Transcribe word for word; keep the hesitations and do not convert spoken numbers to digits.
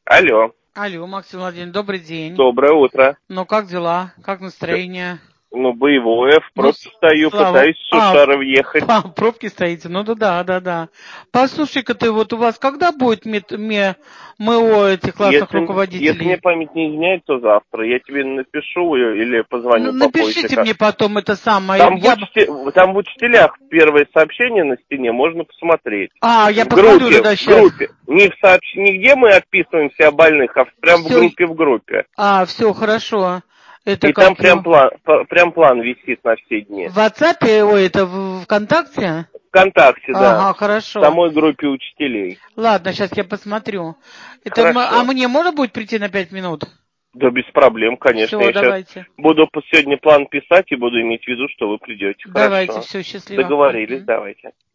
Алло. Алло, Максим Владимирович, добрый день. Доброе утро. Ну, как дела? Как настроение? Ну, боевое, в пробке Ну, стою, слава- пытаюсь с А, Сушара въехать. А, в пробке стоите? Ну да, да, да, да. Послушай-ка ты, вот у вас когда будет мет- ме- МО этих классных Если, если мне руководителей? память не изменяет, то завтра. Я тебе напишу или Ну, позвоню попозже. напишите Как. мне потом это самое. Там, в Я... б- учте- там в учителях первое сообщение на стене можно посмотреть. А, я В посмотрю группе, тогда в сейчас. группе. Не в сообщении, где мы отписываемся о больных, а прям в Всё. группе в группе. А, все, хорошо. Это И как там прям его? план, п- прям план висит на все дни. В WhatsApp, ой, это в ВКонтакте? ВКонтакте, да. Ага, В хорошо. самой группе учителей. Ладно, сейчас я посмотрю. Это, м- а Хорошо. мне можно будет прийти на пять минут? Да без проблем, конечно. Все, Я сейчас давайте. буду по- сегодня план писать и буду иметь в виду, что вы придете. Давайте, Хорошо. все, счастливо. Договорились, Мгм. давайте.